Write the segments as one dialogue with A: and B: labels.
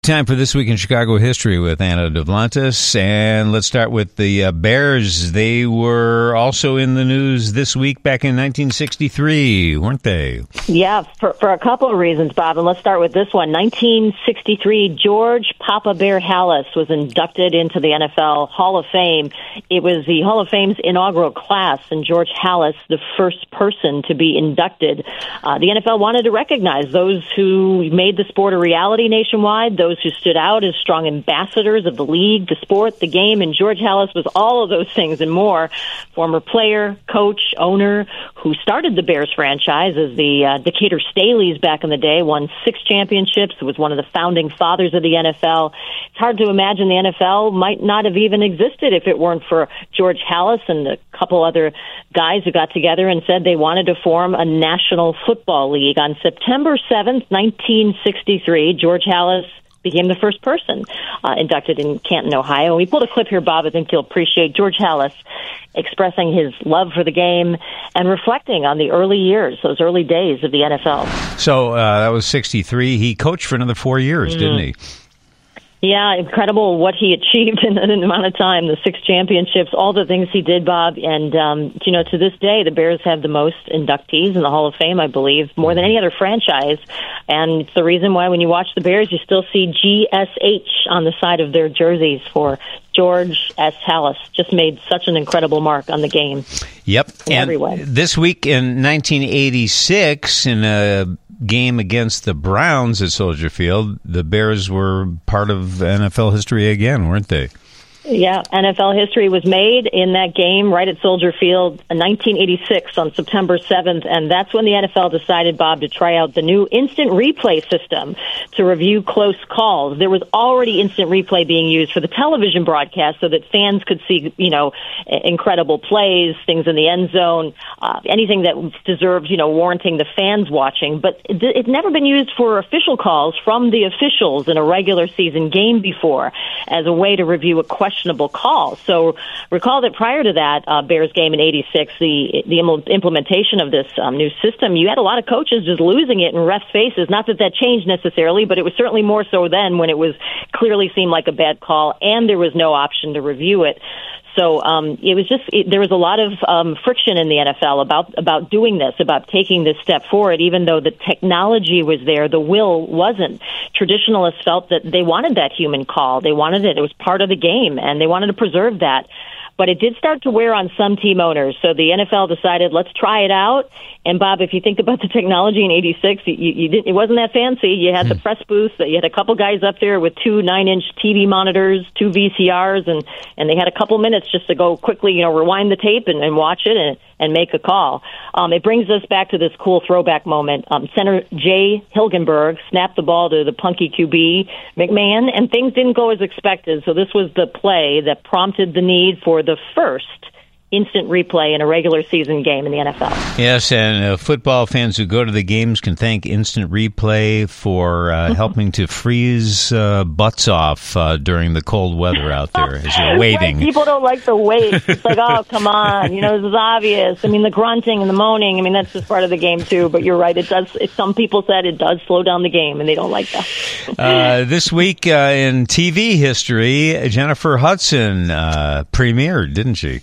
A: time for This Week in Chicago History with Anna Duplantis. And let's start with the Bears. They were also in the news this week back in 1963, weren't they?
B: Yeah, for a couple of reasons, Bob. And let's start with this one. 1963, George Papa Bear Halas was inducted into the NFL Hall of Fame. It was the Hall of Fame's inaugural class, and George Halas, the first person to be inducted. The NFL wanted to recognize those who made the sport a reality nationwide, those who stood out as strong ambassadors of the league, the sport, the game, and George Halas was all of those things and more. Former player, coach, owner, who started the Bears franchise as the Decatur Staleys back in the day, won 6 championships, was one of the founding fathers of the NFL. It's hard to imagine the NFL might not have even existed if it weren't for George Halas and a couple other guys who got together and said they wanted to form a National Football League. On September 7th, 1963, George Halas became the first person inducted in Canton, Ohio. And we pulled a clip here, Bob. I think you'll appreciate George Halas expressing his love for the game and reflecting on the early years, those early days of the NFL.
A: So that was 63. He coached for another 4 years, didn't he?
B: Yeah, incredible what he achieved in an amount of time, the 6 championships, all the things he did, Bob. And, to this day, the Bears have the most inductees in the Hall of Fame, I believe, more than any other franchise. And it's the reason why when you watch the Bears, you still see GSH on the side of their jerseys for George S. Halas. Just made such an incredible mark on the game.
A: Yep.
B: In every way.
A: This week in 1986, in a game against the Browns at Soldier Field, the Bears were part of NFL history again, weren't they?
B: Yeah, NFL history was made in that game right at Soldier Field in 1986 on September 7th, and that's when the NFL decided, Bob, to try out the new instant replay system to review close calls. There was already instant replay being used for the television broadcast so that fans could see, incredible plays, things in the end zone, anything that deserved, warranting the fans watching. But it's never been used for official calls from the officials in a regular season game before as a way to review a questionable call. So recall that prior to that Bears game in 86, the implementation of this new system, you had a lot of coaches just losing it in refs' faces. Not that changed necessarily, but it was certainly more so then when it was clearly seemed like a bad call and there was no option to review it. So it was there was a lot of friction in the NFL about doing this, about taking this step forward, even though the technology was there, the will wasn't. Traditionalists felt that they wanted that human call. They wanted it. It was part of the game, and they wanted to preserve that. But it did start to wear on some team owners. So the NFL decided, let's try it out. And, Bob, if you think about the technology in 86, it wasn't that fancy. You had the press booth. You had a couple guys up there with 2 9-inch TV monitors, 2 VCRs, and they had a couple minutes just to go quickly, rewind the tape and watch it and make a call. It brings us back to this cool throwback moment. Center Jay Hilgenberg snapped the ball to the punky QB, McMahon, and things didn't go as expected. So this was the play that prompted the need for the first instant replay in a regular season game in the NFL.
A: Yes, and football fans who go to the games can thank Instant Replay for helping to freeze butts off during the cold weather out there as you're waiting.
B: Right, people don't like the wait. It's like, oh, come on, this is obvious. I mean, the grunting and the moaning, that's just part of the game too, but you're right, it does. Some people said it does slow down the game, and they don't like that.
A: This week in TV history, Jennifer Hudson premiered, didn't she?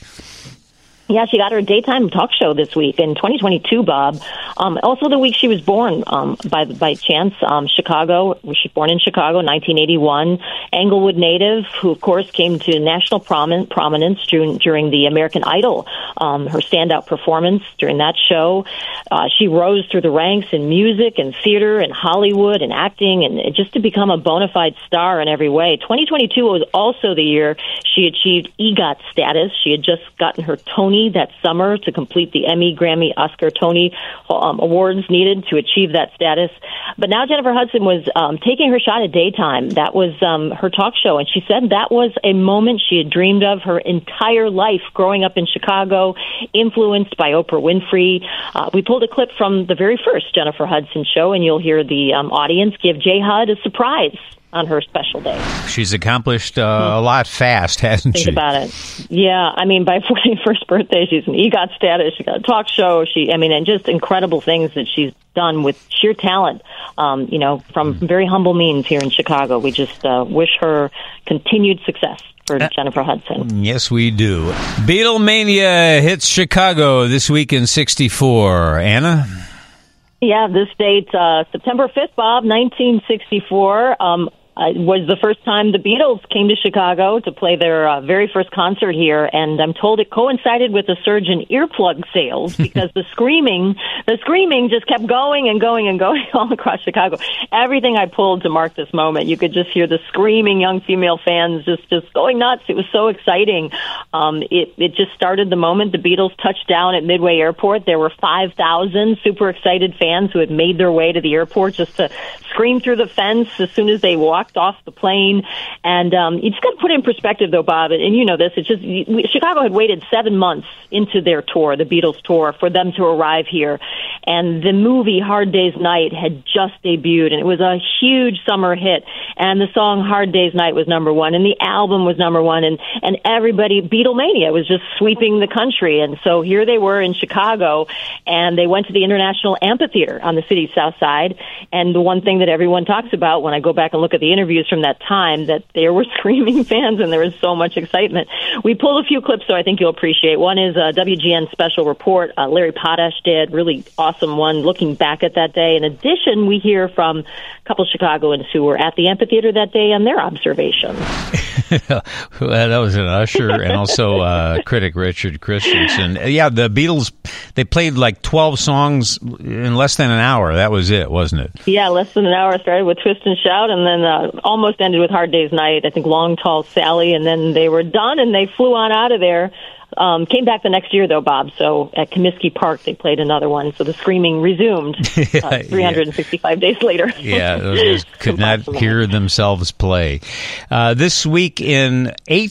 B: Yeah, she got her daytime talk show this week in 2022, Bob. Also the week she was born, by chance, Chicago. She was born in Chicago, 1981. Englewood native, who of course came to national prominence during the American Idol. Her standout performance during that show. She rose through the ranks in music and theater and Hollywood and acting, and just to become a bona fide star in every way. 2022 was also the year she achieved EGOT status. She had just gotten her Tony that summer to complete the Emmy, Grammy, Oscar, Tony awards needed to achieve that status. But now Jennifer Hudson was taking her shot at daytime. That was her talk show, and she said that was a moment she had dreamed of her entire life growing up in Chicago, influenced by Oprah Winfrey. We pulled a clip from the very first Jennifer Hudson show, and you'll hear the audience give J. Hud a surprise. on her special day.
A: She's accomplished a lot fast, hasn't she?
B: Think about it. Yeah, I mean, by 41st birthday, she's an EGOT status. She got a talk show. And just incredible things that she's done with sheer talent, from very humble means here in Chicago. We just wish her continued success for Jennifer Hudson.
A: Yes, we do. Beatlemania hits Chicago this week in 64. Anna?
B: Yeah, this date, September 5th, Bob, 1964, was the first time the Beatles came to Chicago to play their very first concert here, and I'm told it coincided with a surge in earplug sales because the screaming just kept going and going and going all across Chicago. Everything I pulled to mark this moment, you could just hear the screaming young female fans just going nuts. It was so exciting. It just started the moment the Beatles touched down at Midway Airport. There were 5,000 super excited fans who had made their way to the airport just to scream through the fence as soon as they walked off the plane. And you just got to put it in perspective, though, Bob, and you know this, Chicago had waited 7 months into their tour, the Beatles tour, for them to arrive here. And the movie Hard Day's Night had just debuted, and it was a huge summer hit. And the song Hard Day's Night was number one, and the album was number one, and everybody, Beatlemania was just sweeping the country. And so here they were in Chicago, and they went to the International Amphitheater on the city's south side. And the one thing that everyone talks about when I go back and look at the interviews from that time, that there were screaming fans and there was so much excitement. We pulled a few clips, so I think you'll appreciate. One is a WGN special report Larry Potash did, really awesome one, looking back at that day. In addition, we hear from a couple Chicagoans who were at the amphitheater that day and their observations.
A: Well, that was an usher and also critic Richard Christensen. Yeah, the Beatles, they played like 12 songs in less than an hour. That was it, wasn't it?
B: Yeah, less than an hour. Started with Twist and Shout, and then almost ended with Hard Day's Night. I think Long Tall Sally, and then they were done, and they flew on out of there. Came back the next year, though, Bob. So at Comiskey Park, they played another one. So the screaming resumed 365 days later.
A: Yeah, those could not hear themselves play. This week in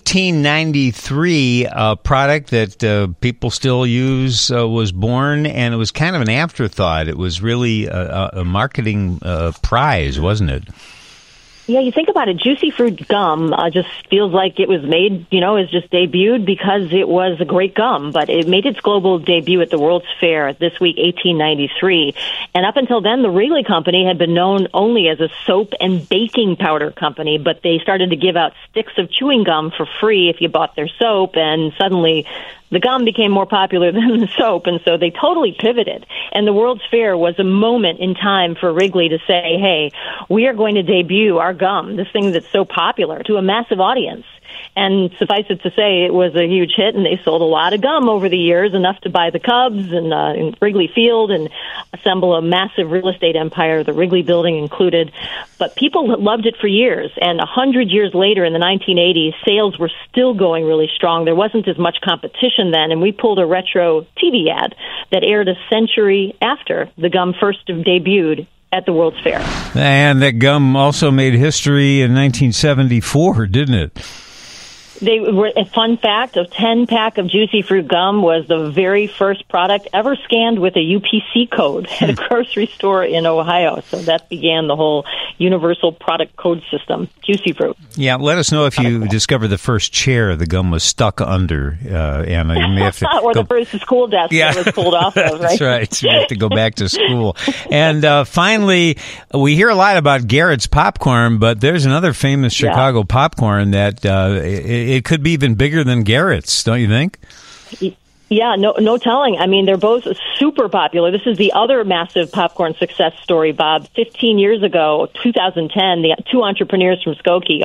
A: 1893, a product that people still use was born, and it was kind of an afterthought. It was really a marketing prize, wasn't it?
B: Yeah, you think about it, Juicy Fruit gum just feels like it was made, is just debuted because it was a great gum, but it made its global debut at the World's Fair this week, 1893. And up until then, the Wrigley Company had been known only as a soap and baking powder company, but they started to give out sticks of chewing gum for free if you bought their soap, and suddenly the gum became more popular than the soap, and so they totally pivoted. And the World's Fair was a moment in time for Wrigley to say, hey, we are going to debut our gum, this thing that's so popular, to a massive audience. And suffice it to say, it was a huge hit, and they sold a lot of gum over the years, enough to buy the Cubs and in Wrigley Field and assemble a massive real estate empire, the Wrigley Building included. But people loved it for years, and 100 years later, in the 1980s, sales were still going really strong. There wasn't as much competition then, and we pulled a retro TV ad that aired a century after the gum first debuted at the World's Fair.
A: And that gum also made history in 1974, didn't it?
B: They were, a fun fact, a 10-pack of Juicy Fruit gum was the very first product ever scanned with a UPC code at a grocery store in Ohio. So that began the whole universal product code system, Juicy Fruit.
A: Yeah, let us know if you discover the first chair the gum was stuck under, Anna. You may have to
B: or the first school desk that was pulled off of, right?
A: That's right. You have to go back to school. And finally, we hear a lot about Garrett's popcorn, but there's another famous Chicago popcorn that it could be even bigger than Garrett's, don't you think?
B: Yeah, no telling. I mean, they're both super popular. This is the other massive popcorn success story, Bob. 15 years ago, 2010, the two entrepreneurs from Skokie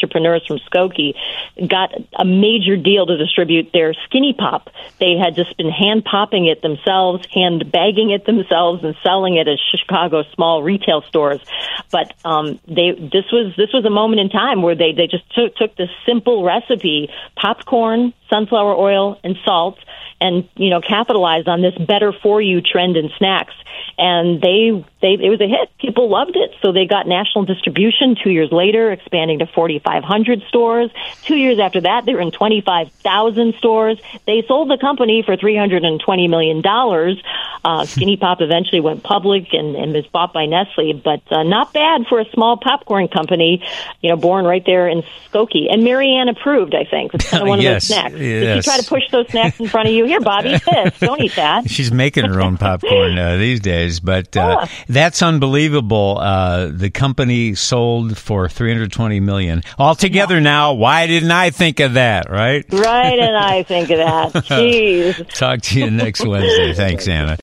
B: got a major deal to distribute their Skinny Pop. They had just been hand popping it themselves, hand bagging it themselves, and selling it at Chicago small retail stores. But this was a moment in time where they just took this simple recipe, popcorn, sunflower oil, and salt, and capitalized on this better for you trend in snacks. And it was a hit. People loved it. So they got national distribution 2 years later, expanding to 4,500 stores. 2 years after that, they were in 25,000 stores. They sold the company for $320 million. Skinny Pop eventually went public and was bought by Nestle, but not bad for a small popcorn company, born right there in Skokie. And Marianne approved, I think. It's kind of one of those snacks.
A: Yes.
B: Did she try to push those snacks in front of you? Here, Bobby, this. Don't eat that.
A: She's making her own popcorn these days, but that's unbelievable. The company sold for $320 million altogether. Now, why didn't I think of that? Right?
B: Right, and I think of that. Jeez.
A: Talk to you next Wednesday. Thanks, Anna.